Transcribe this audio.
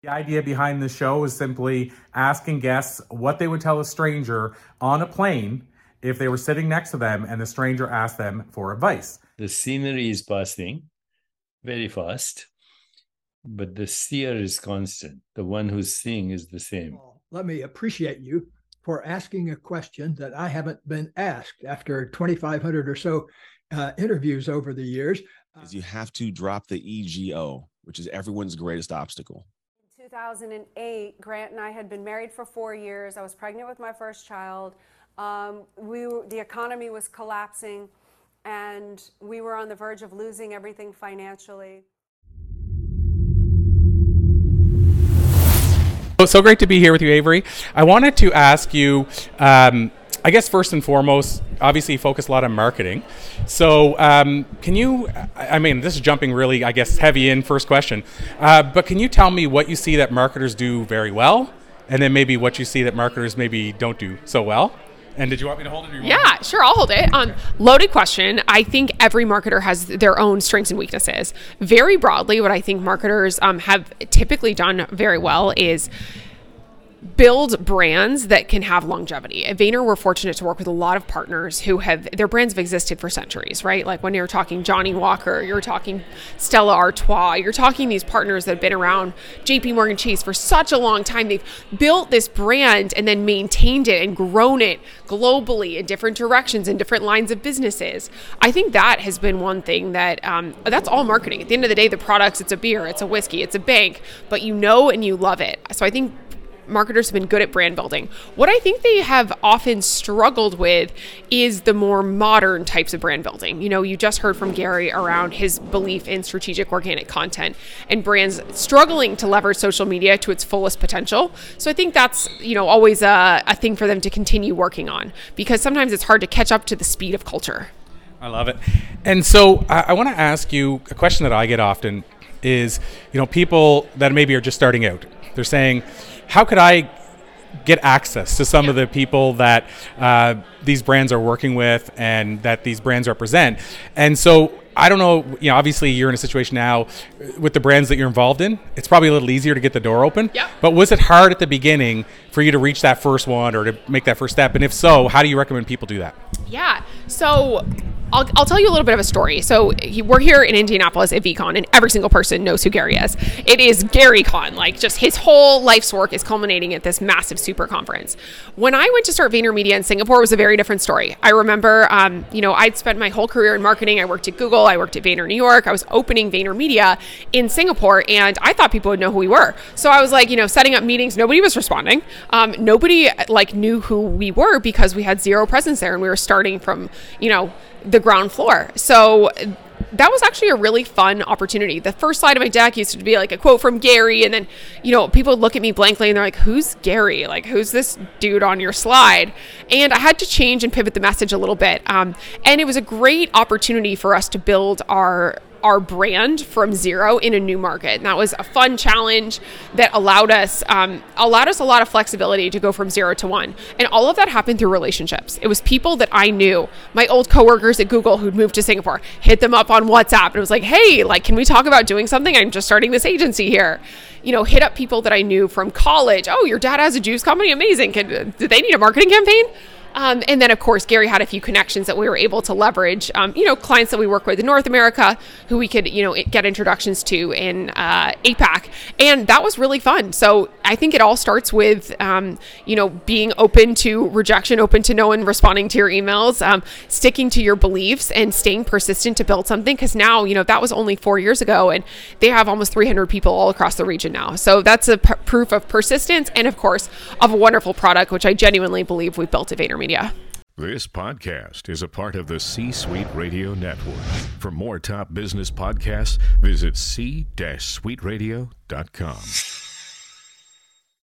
The idea behind the show is simply asking guests what they would tell a stranger on a plane if they were sitting next to them and the stranger asked them for advice. The scenery is passing very fast, but the seer is constant. The one who's seeing is the same. Let me appreciate you for asking a question that I haven't been asked after 2,500 or so interviews over the years. Is you have to drop the ego, which is everyone's greatest obstacle. In 2008, Grant and I had been married for 4 years. I was pregnant with my first child. The economy was collapsing, and we were on the verge of losing everything financially. So great to be here with you, Avery. I wanted to ask you, I guess first and foremost, obviously you focus a lot on marketing. So can you, I mean, this is jumping really, I guess, heavy in first question, but can you tell me what you see that marketers do very well, and then maybe what you see that marketers maybe don't do so well? And did you want me to hold it? Or yeah, sure, I'll hold it. Loaded question. I think every marketer has their own strengths and weaknesses. Very broadly, what I think marketers have typically done very well is build brands that can have longevity. At Vayner, we're fortunate to work with a lot of partners who have, their brands have existed for centuries, right? Like when you're talking Johnny Walker, you're talking Stella Artois, you're talking these partners that have been around, JP Morgan Chase, for such a long time. They've built this brand and then maintained it and grown it globally in different directions, in different lines of businesses. I think that has been one thing that, that's all marketing. At the end of the day, the products, it's a beer, it's a whiskey, it's a bank, but you know and you love it. So I think marketers have been good at brand building. What I think they have often struggled with is the more modern types of brand building. You know, you just heard from Gary around his belief in strategic organic content and brands struggling to leverage social media to its fullest potential. So I think that's, you know, always a thing for them to continue working on, because sometimes it's hard to catch up to the speed of culture. I love it. And so I want to ask you a question that I get often is, you know, people that maybe are just starting out, they're saying, how could I get access to some of the people that these brands are working with and that these brands represent? And so I don't know, you know, obviously you're in a situation now with the brands that you're involved in. It's probably a little easier to get the door open. Yep. But was it hard at the beginning for you to reach that first one or to make that first step? And if so, how do you recommend people do that? Yeah. So I'll tell you a little bit of a story. So we're here in Indianapolis at VCon, and every single person knows who Gary is. It is GaryCon. Like, just his whole life's work is culminating at this massive super conference. When I went to start VaynerMedia in Singapore, it was a very different story. I remember, you know, I'd spent my whole career in marketing. I worked at Google. I worked at Vayner New York. I was opening VaynerMedia in Singapore, and I thought people would know who we were. So I was like, you know, setting up meetings. Nobody was responding. Nobody like knew who we were because we had zero presence there, and we were starting from, you know, the ground floor. So that was actually a really fun opportunity. The first slide of my deck used to be like a quote from Gary, and then, you know, people would look at me blankly and they're like, who's Gary? Like, who's this dude on your slide? And I had to change and pivot the message a little bit. And it was a great opportunity for us to build our brand from zero in a new market. And that was a fun challenge that allowed us a lot of flexibility to go from 0 to 1. And all of that happened through relationships. It was people that I knew, my old coworkers at Google who'd moved to Singapore, hit them up on WhatsApp. And it was like, hey, like, can we talk about doing something? I'm just starting this agency here. You know, hit up people that I knew from college. Oh, your dad has a juice company? Amazing. Do they need a marketing campaign? And then, of course, Gary had a few connections that we were able to leverage, you know, clients that we work with in North America who we could, you know, get introductions to in APAC. And that was really fun. So I think it all starts with, you know, being open to rejection, open to no one responding to your emails, sticking to your beliefs and staying persistent to build something. Because now, you know, that was only 4 years ago, and they have almost 300 people all across the region now. So that's a proof of persistence and, of course, of a wonderful product, which I genuinely believe we built at VaynerMedia. This podcast is a part of the C-Suite Radio Network. For more top business podcasts, visit c-suiteradio.com.